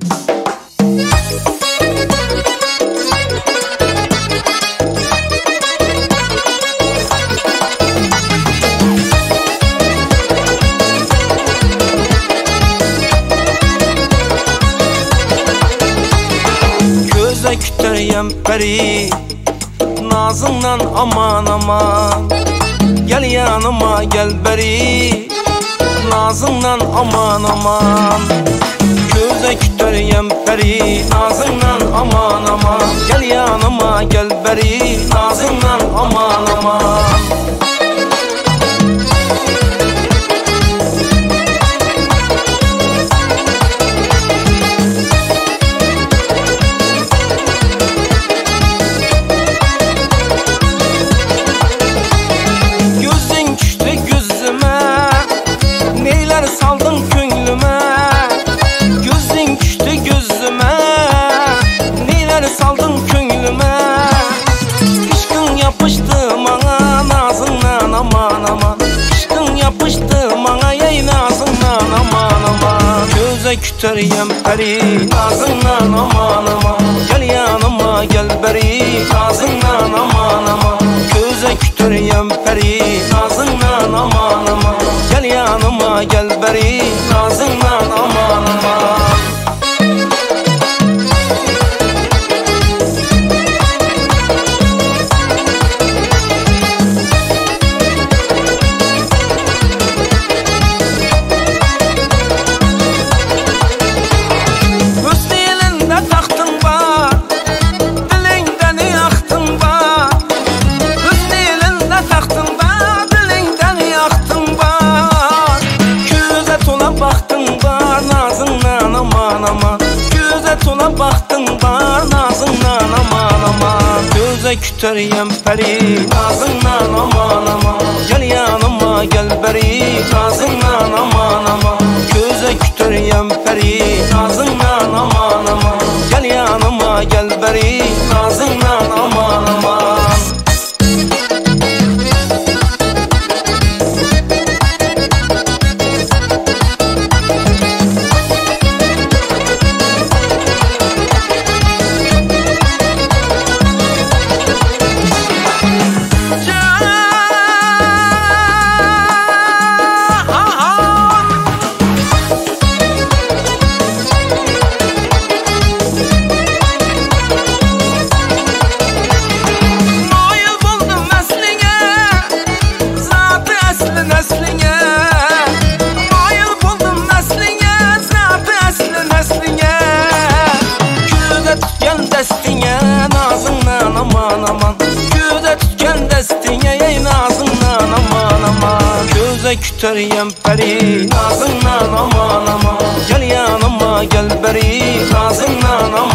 Kütüreyem peri nazından aman aman. Gel yanıma gel beri nazından aman aman. Göze kütüreyem peri nazından aman aman. Gel yanıma gel beri nazından aman aman. Saldın könlüme, gözün düştü gözüme. Neler saldın könlüme, aşkın yapıştı bana nazından aman aman. Aşkın yapıştı bana yey nazından aman aman. Göze kütüreyem peri nazından aman aman. Gel yanıma gel beri nazından aman aman. Göze kütüreyem peri nazından aman aman. Gel yanıma gel beri nazından aman aman. Tola baktın var nazından aman aman. Göze kütüreyem peri nazından aman aman. Gel yanıma gel beri nazından aman aman. Göze kütüreyem peri nazından aman aman. Gel yanıma gel beri nazından aman aman. Aman aman, göze tüken destine yey nazından aman aman. Göze kütüreyem peri nazından aman aman. Gel yanıma gel beri nazından aman.